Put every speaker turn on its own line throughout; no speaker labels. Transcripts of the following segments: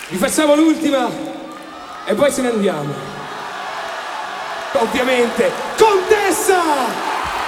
Vi facciamo l'ultima e poi ce ne andiamo. Ovviamente, Contessa!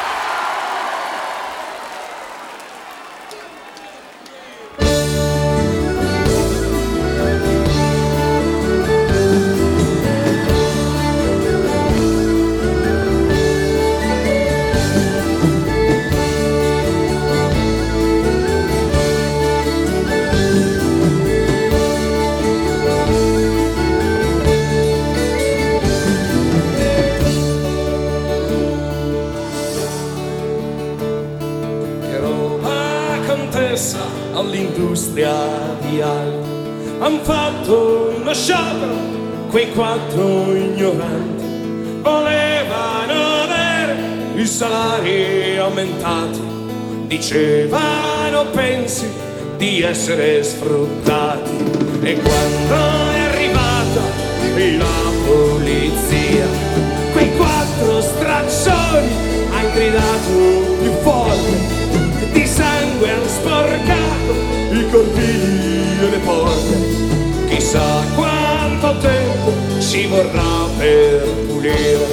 All'industria di Alto han fatto uno sciopero, quei quattro ignoranti volevano avere i salari aumentati, dicevano pensi di essere sfruttati. E quando è arrivata la polizia, quei quattro straccioni han gridato più forte, di sangue han sporcato i cortili e le porte. Chissà quanto tempo ci vorrà per pulire.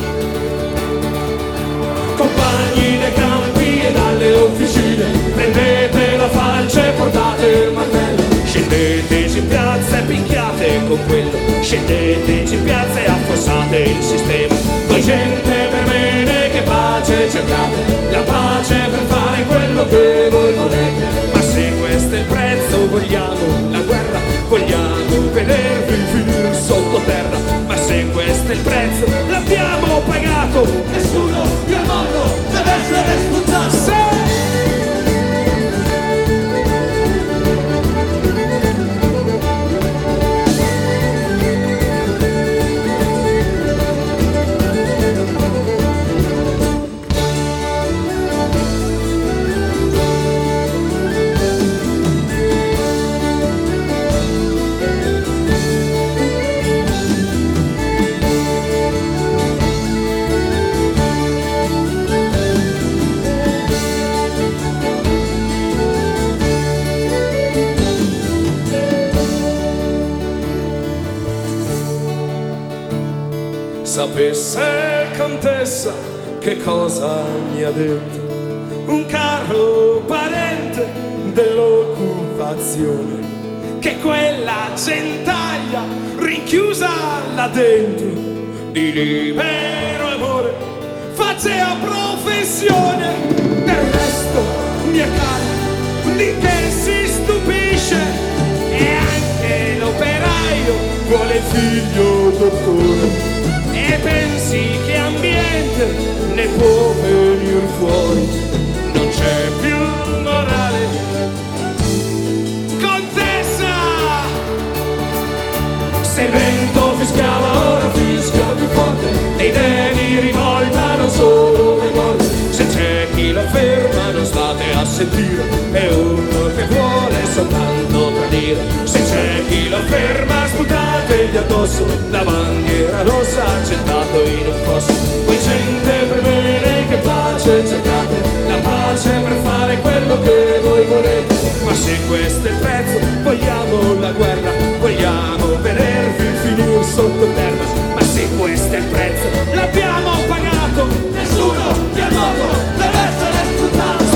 Compagni dei campi e dalle officine, prendete la falce e portate il martello. Scendeteci in piazza e picchiate con quello, scendeteci in piazza e affossate il sistema. Voi gente per bene, che pace cercate, la pace per fare quello che voi volete. Ma se questo è il prezzo, vogliamo la guerra, vogliamo vedervi finire sottoterra. Ma se questo è il prezzo, l'abbiamo pagato, nessuno nel mondo deve essere sfruttato. Sapesse, Contessa, che cosa mi ha detto un caro parente dell'occupazione, che quella gentaglia rinchiusa là dentro di libero amore faceva professione. Del resto, mia cara, di che si stupisce, e anche l'operaio vuole il figlio dottore. E pensi che ambiente ne può venir fuori? Non c'è più morale. Contessa! Se il vento fischiava, ora fischia più forte, e i deni rivoltano solo le morte. Se c'è chi la ferma, non state a sentire, è uno che vuole soltanto tradire. Se c'è chi la ferma, sputategli addosso la bandiera rossa gettato in un fosso. Voi gente per bene, che pace cercate, la pace per fare quello che voi volete. Ma se questo è il prezzo, vogliamo la guerra, vogliamo vedervi finire sottoterra. Ma se questo è il prezzo, l'abbiamo pagato, nessuno nel mondo deve essere sfruttato.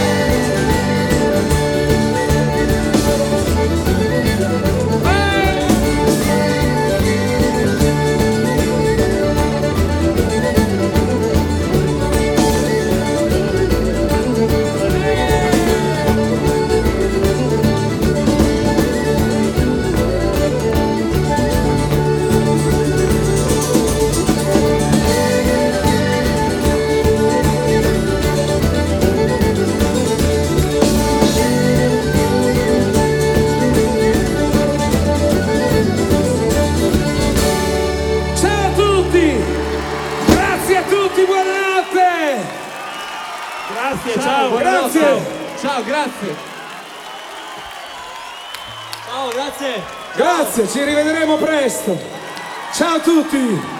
Grazie, ciao, grazie.
Ciao, grazie. Ciao, grazie.
Grazie, ci rivedremo presto. Ciao a tutti.